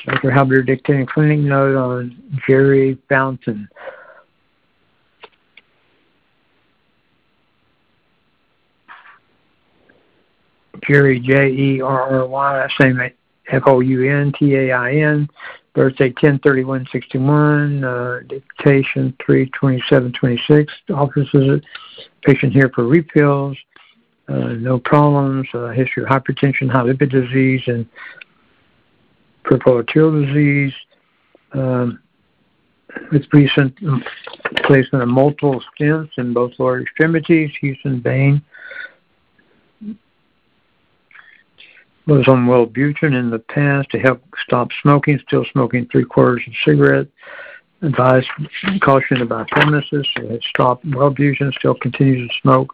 Dr. Halbert dictating clinic note on Jerry Fountain. Jerry, Jerry, last name Fountain, birthday 10/31/61, dictation 3/27/26, office visit, patient here for refills, no problems, history of hypertension, high lipid disease, and peripheral arterial disease, with recent placement of multiple stents in both lower extremities, Houston vein. Was on Wellbutrin in the past to help stop smoking, still smoking 3/4 of a cigarette. Advised caution about pharmacists. Had stopped Wellbutrin, still continues to smoke.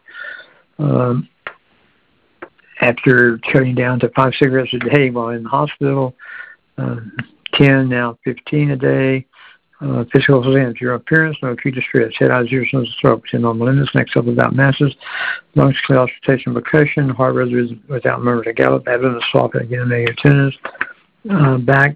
After cutting down to 5 cigarettes a day while in the hospital, 10, now 15 a day. Physical exams, your appearance, no acute distress, head, eyes, ears, nose, throat, within normal limits, next up without masses, lungs, clear, auscultation, percussion, heart rate without murmur to gallop, abdomen, soft, again, negative tennis, back,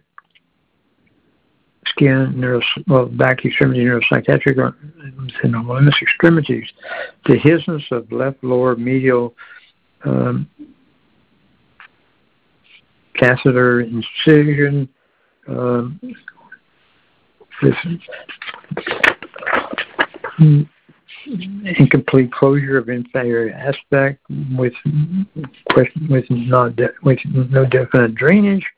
skin, back extremity, neuropsychiatric, within normal limits, extremities, dehiscence of left lower medial catheter incision, incomplete closure of inferior aspect with no definite drainage.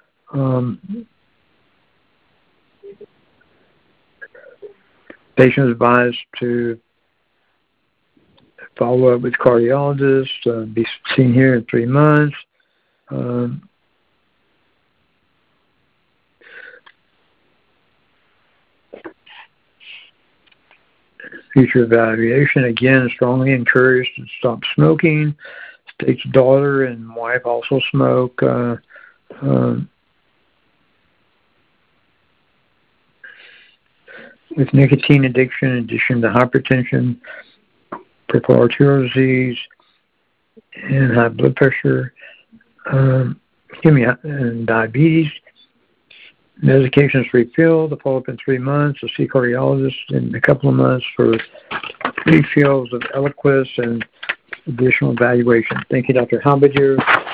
Patient is advised to follow up with cardiologist, be seen here in 3 months. Future evaluation, again, strongly encouraged to stop smoking. State's daughter and wife also smoke. With nicotine addiction, in addition to hypertension, peripheral arterial disease, and high blood pressure, and diabetes. Medications refilled, the follow-up in 3 months, a see cardiologist in a couple of months for refills of Eliquis and additional evaluation. Thank you, Dr. Halbert.